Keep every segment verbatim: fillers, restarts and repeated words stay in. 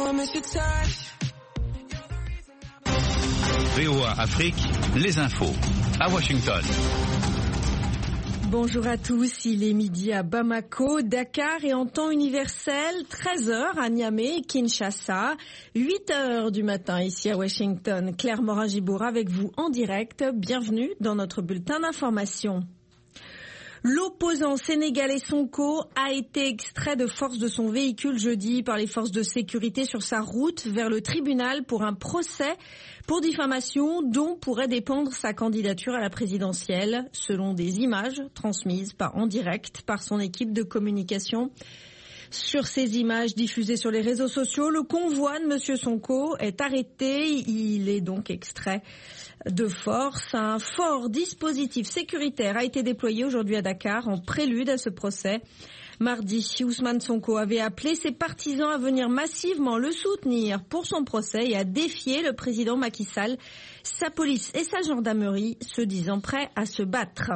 V O A Afrique, les infos à Washington. Bonjour à tous, il est midi à Bamako, Dakar et en temps universel, treize heures à Niamey et Kinshasa, huit heures du matin ici à Washington. Claire Morin-Gibour avec vous en direct, bienvenue dans notre bulletin d'information. L'opposant sénégalais Sonko a été extrait de force de son véhicule jeudi par les forces de sécurité sur sa route vers le tribunal pour un procès pour diffamation dont pourrait dépendre sa candidature à la présidentielle, selon des images transmises par, en direct par son équipe de communication. Sur ces images diffusées sur les réseaux sociaux, le convoi de M. Sonko est arrêté. Il est donc extrait de force. Un fort dispositif sécuritaire a été déployé aujourd'hui à Dakar en prélude à ce procès. Mardi, Ousmane Sonko avait appelé ses partisans à venir massivement le soutenir pour son procès et à défier le président Macky Sall, sa police et sa gendarmerie se disant prêts à se battre.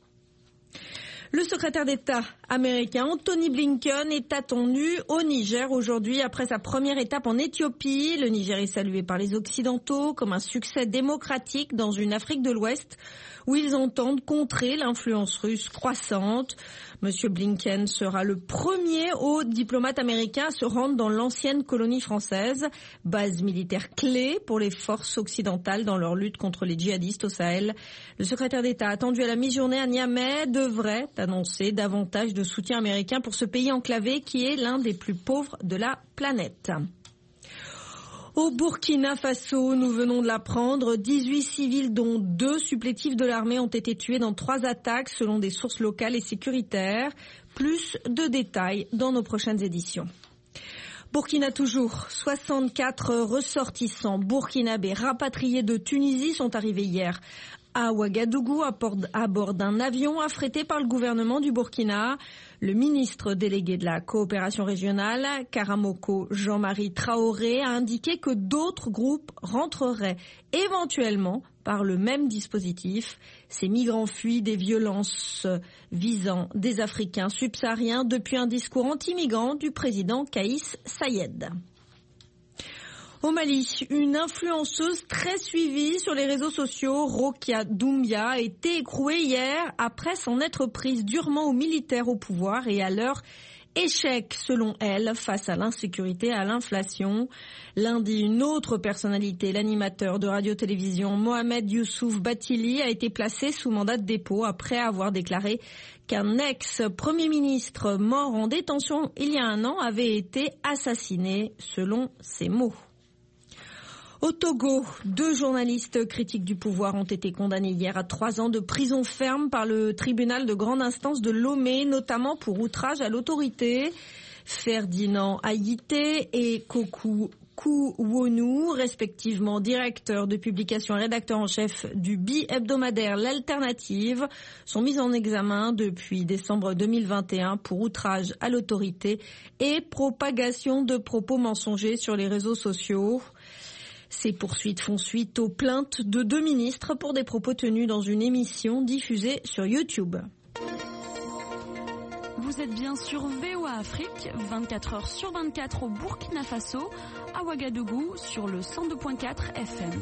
Le secrétaire d'État américain Anthony Blinken est attendu au Niger aujourd'hui après sa première étape en Éthiopie. Le Niger est salué par les Occidentaux comme un succès démocratique dans une Afrique de l'Ouest où ils entendent contrer l'influence russe croissante. Monsieur Blinken sera le premier haut diplomate américain à se rendre dans l'ancienne colonie française, base militaire clé pour les forces occidentales dans leur lutte contre les djihadistes au Sahel. Le secrétaire d'État attendu à la mi-journée à Niamey devrait annoncer davantage de soutien américain pour ce pays enclavé qui est l'un des plus pauvres de la planète. Au Burkina Faso, nous venons de l'apprendre, dix-huit civils dont deux supplétifs de l'armée ont été tués dans trois attaques selon des sources locales et sécuritaires. Plus de détails dans nos prochaines éditions. Burkina toujours, soixante-quatre ressortissants burkinabés rapatriés de Tunisie sont arrivés hier à Ouagadougou à bord d'un avion affrété par le gouvernement du Burkina. Le ministre délégué de la coopération régionale, Karamoko Jean-Marie Traoré, a indiqué que d'autres groupes rentreraient éventuellement par le même dispositif. Ces migrants fuient des violences visant des Africains subsahariens depuis un discours anti-migrant du président Kaïs Saïed. Au Mali, une influenceuse très suivie sur les réseaux sociaux, Rokia Doumbia, a été écrouée hier après s'en être prise durement aux militaires au pouvoir et à leur échec, selon elle, face à l'insécurité et à l'inflation. Lundi, une autre personnalité, l'animateur de radio-télévision Mohamed Youssouf Batili, a été placé sous mandat de dépôt après avoir déclaré qu'un ex-premier ministre mort en détention il y a un an avait été assassiné, selon ses mots. Au Togo, deux journalistes critiques du pouvoir ont été condamnés hier à trois ans de prison ferme par le tribunal de grande instance de Lomé, notamment pour outrage à l'autorité. Ferdinand Aïté et Kokou Kouwonou, respectivement directeur de publication et rédacteur en chef du bi-hebdomadaire L'Alternative, sont mis en examen depuis décembre deux mille vingt et un pour outrage à l'autorité et propagation de propos mensongers sur les réseaux sociaux. Ces poursuites font suite aux plaintes de deux ministres pour des propos tenus dans une émission diffusée sur YouTube. Vous êtes bien sur V O A Afrique, vingt-quatre heures sur vingt-quatre au Burkina Faso, à Ouagadougou sur le cent deux virgule quatre F M.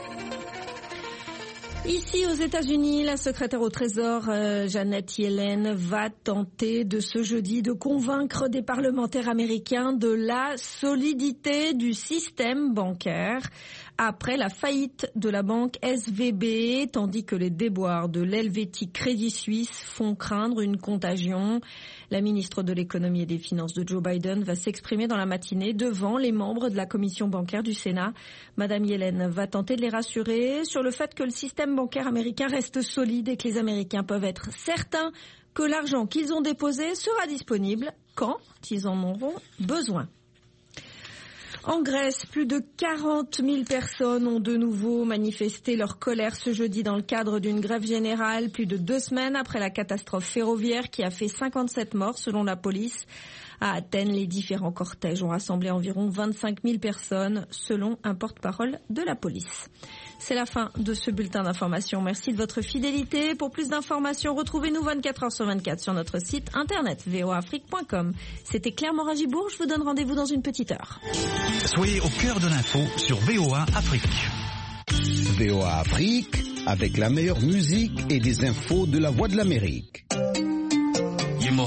Ici aux États-Unis, la secrétaire au Trésor euh, Janet Yellen va tenter de ce jeudi de convaincre des parlementaires américains de la solidité du système bancaire après la faillite de la banque S V B, tandis que les déboires de l'helvétique Crédit Suisse font craindre une contagion. La ministre de l'économie et des finances de Joe Biden va s'exprimer dans la matinée devant les membres de la commission bancaire du Sénat. Madame Yellen va tenter de les rassurer sur le fait que le système bancaire américain reste solide et que les Américains peuvent être certains que l'argent qu'ils ont déposé sera disponible quand ils en auront besoin. En Grèce, plus de quarante mille personnes ont de nouveau manifesté leur colère ce jeudi dans le cadre d'une grève générale, plus de deux semaines après la catastrophe ferroviaire qui a fait cinquante-sept morts selon la police. À Athènes, les différents cortèges ont rassemblé environ vingt-cinq mille personnes, selon un porte-parole de la police. C'est la fin de ce bulletin d'information. Merci de votre fidélité. Pour plus d'informations, retrouvez-nous vingt-quatre heures sur vingt-quatre sur notre site internet v o a afrique point com. C'était Claire Moragibourg. Je vous donne rendez-vous dans une petite heure. Soyez au cœur de l'info sur V O A Afrique. V O A Afrique, avec la meilleure musique et des infos de la Voix de l'Amérique. Yemo.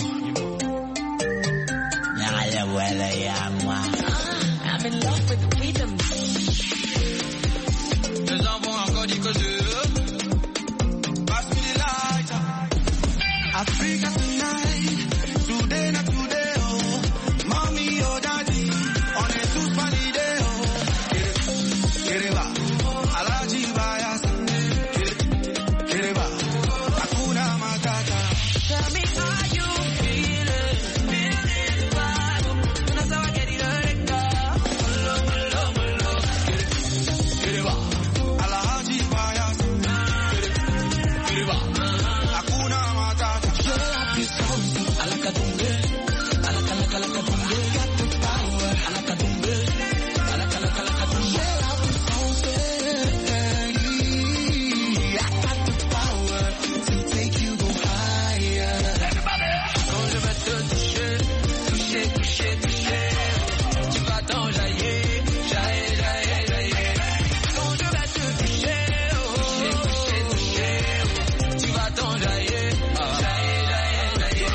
I'm in love with the rhythm. Les enfants encore dit que je passe me the light. Africa tonight, today not today oh. Mommy oh daddy, on est tous validés oh. Kereba, Alaji Bayasa. Kereba, Hakuna Matata. Tell me how you feeling, feeling the vibe. That's how I get it hurt. Hello, hello, hello. Kereba, Alaji Bayasa. Kereba, Hakuna Matata. You're la puissance, à la catumbe, à la cala cala catumbe. Got the power, à la catumbe, à la cala cala catumbe. You're la puissance, I got the power to take you go higher. Quand je vais te toucher, toucher, toucher, toucher, tu vas t'enjailler, jaillir, jaillir, jaillir. Quand je vais te toucher, oh, toucher, toucher, toucher, tu vas t'enjailler, jaillir, jaillir, jaillir.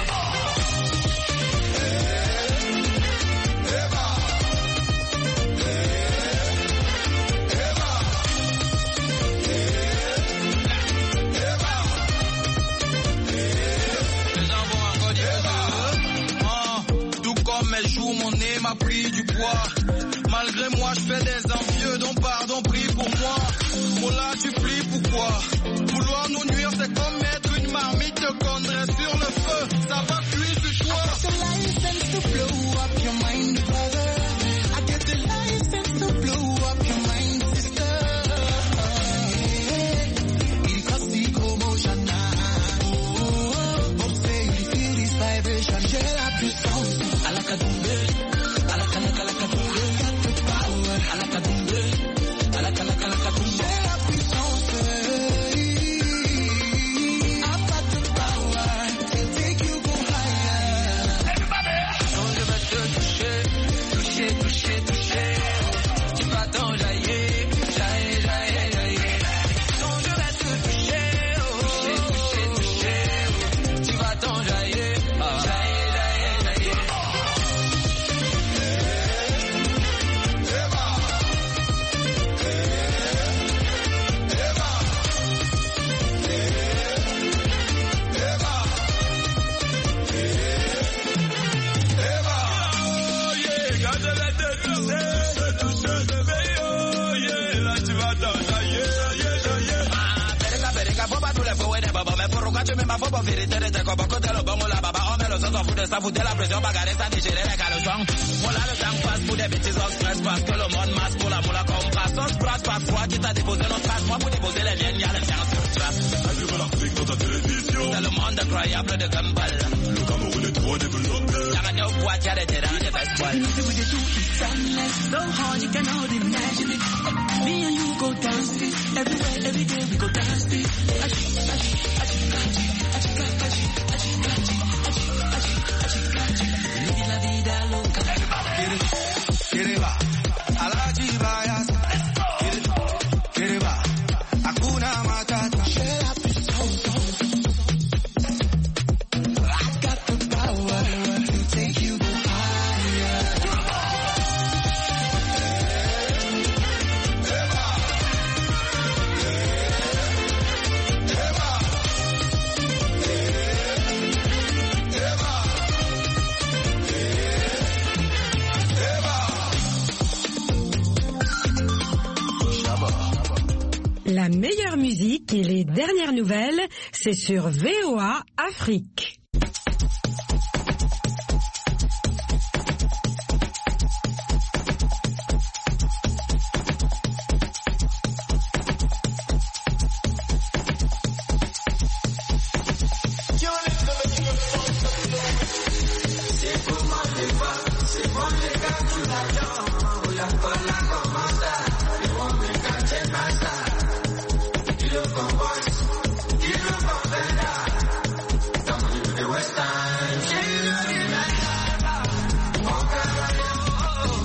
Les enfants encore dit que je ah, tout comme elle joue, mon nez m'a pris du poids. Malgré moi, je fais des envieux, donc pardon, prie pour moi. Oh là, tu plies, pourquoi? Vouloir nous nuire, c'est comme mettre une marmite de condresse sur le feu. Ça va cuire sur toi. The license to blow up your mind, brother. I get the license to blow up your mind, sister. Il casse commotion now. Oh, oh, say you feel this vibration. J'ai la puissance, à la catumbe, à la cala cala catumbe. Got the power, à la catumbe, à la cala cala catumbe. J'ai la puissance, I've got the power to take you go higher. Quand je vais te toucher, toucher, toucher, toucher, tu vas t'enjailler, jaillir, jaillir, jaillir. Quand je vais te toucher, oh, toucher, toucher, toucher, tu vas t'enjailler, jaillir, jaillir, jaillir. Oh yeah, quand je vais te toucher, toucher, bébé, oh yeah, là tu vas t'enjailler, jaillir, jaillir. Pereka pereka boba tous les faux et des babas. Mais pourquoi tu mets ma faux vérité de tes copains côté le bon ou la baba? On met le sens en fout de ça, foutait la pression, bagarre, ça digérer les caleçons. Voilà le temps passe pour des bêtises, on stress parce que le monde masse pour la moula comme passe. On se brasse parfois, qui t'a déposé notre trace. Moi pour déposer les liens, y'a le chien sur trace. Allume l'Afrique dans ta télévision. C'est le monde incroyable de Gumball. Le Cameroun est trop développé. Y'a un au boîte, y'a des terrains, des festivals. So hard you cannot imagine it. Me and you go dance it. Everywhere, every day we go dance it. Living la vida loca. Kereba, Alaji Bayasa. Kereba, Hakuna Matata. J'ai la puissance. I got the power to take you go higher. La meilleure musique et les dernières nouvelles, c'est sur V O A Afrique. C'est pour moi le la